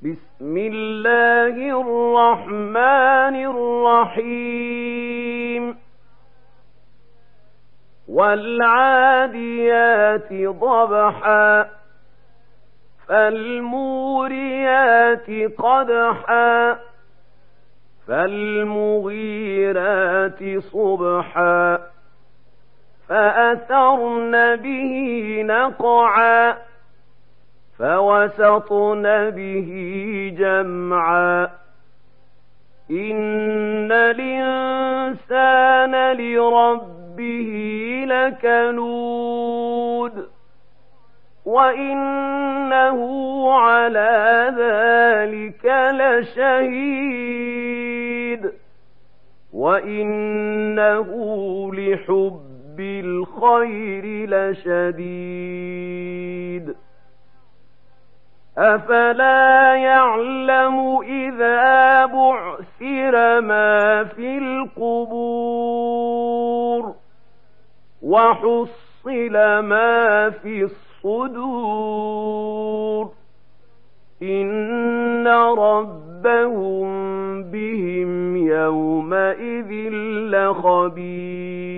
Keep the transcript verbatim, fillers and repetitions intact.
بسم الله الرحمن الرحيم والعاديات ضبحا فالموريات قدحا فالمغيرات صبحا فأثرن به نقعا فوسطن به جمعا إن الإنسان لربه لكنود وإنه على ذلك لشهيد وإنه لحب الخير لشديد أفلا يعلم إذا بعثر ما في القبور وحصل ما في الصدور إن ربهم بهم يومئذ لخبير